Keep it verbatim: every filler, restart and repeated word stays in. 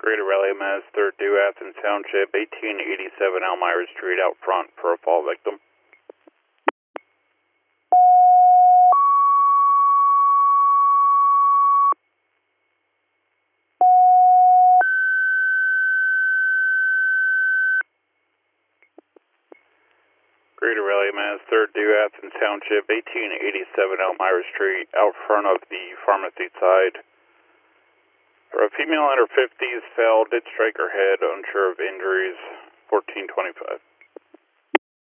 Greater Raleigh, Mass, third due Athens Township, eighteen eighty-seven Elmira Street, out front for a fall victim. Greater Raleigh, Mass, third due Athens Township, eighteen eighty-seven Elmira Street, out front of the pharmacy side. For a female in her fifties, fell, did strike her head, unsure of injuries, fourteen twenty-five.